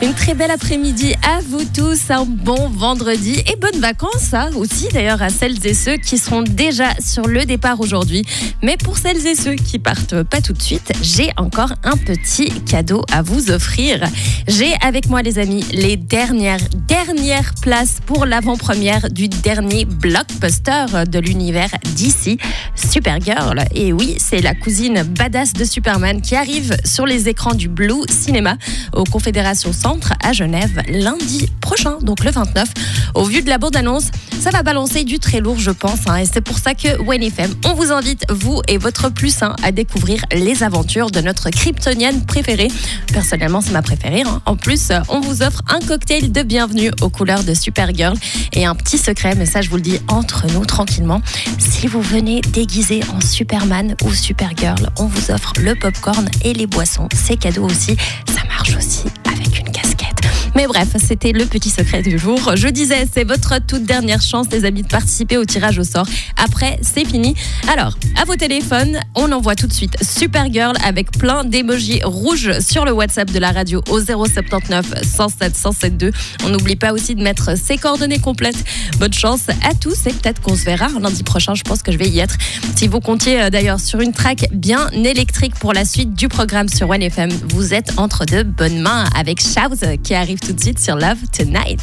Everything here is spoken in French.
Une très belle après-midi à vous tous, un bon vendredi et bonnes vacances aussi d'ailleurs à celles et ceux qui seront déjà sur le départ aujourd'hui. Mais pour celles et ceux qui partent pas tout de suite, j'ai encore un petit cadeau à vous offrir. J'ai avec moi les amis les dernières places pour l'avant-première du dernier blockbuster de l'univers DC, Supergirl. Et oui, c'est la cousine badass de Superman qui arrive sur les écrans du Blue Cinéma au Confédération Centre à Genève lundi prochain, donc le 29. Au vu de la bande-annonce, ça va balancer du très lourd, je pense. Et c'est pour ça que WNFM, on vous invite, vous et votre plus 1, à découvrir les aventures de notre kryptonienne préférée. Personnellement, c'est ma préférée. En plus, on vous offre un cocktail de bienvenue aux couleurs de Supergirl. Et un petit secret, mais ça, je vous le dis entre nous, tranquillement. Si vous venez déguisé en Superman ou Supergirl, on vous offre le popcorn et les boissons. C'est cadeau aussi. Ça marche aussi avec une casquette. Mais bref, c'était le petit secret du jour. Je disais, c'est votre toute dernière chance, les amis, de participer au tirage au sort. Après, c'est fini. Alors, à vos téléphones, on envoie tout de suite Supergirl avec plein d'émojis rouges sur le WhatsApp de la radio au 079 107 107 2. On n'oublie pas aussi de mettre ses coordonnées complètes. Bonne chance à tous et peut-être qu'on se verra lundi prochain. Je pense que je vais y être. Si vous comptiez d'ailleurs sur une track bien électrique pour la suite du programme sur WNFM, vous êtes entre de bonnes mains avec Shout qui arrive tout de suite sur Love Tonight.